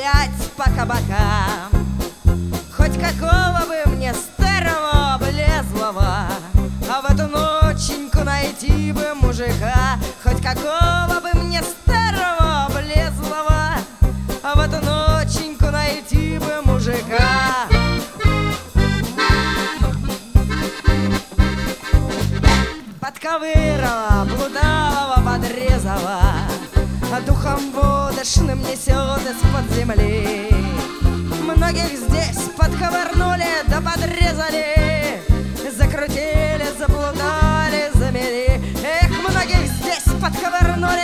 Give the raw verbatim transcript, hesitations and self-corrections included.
гулять по кабакам. Хоть какого бы мне старого облезлого, а в эту ноченьку найти бы мужика. Хоть какого бы мне старого облезлого, а в эту ноченьку найти бы мужика. Подковырова, блудалого, подрезала, духом водочным несет из-под земли. Многих здесь подковырнули да подрезали, закрутили, заплутали, замели. Эх, многих здесь подковырнули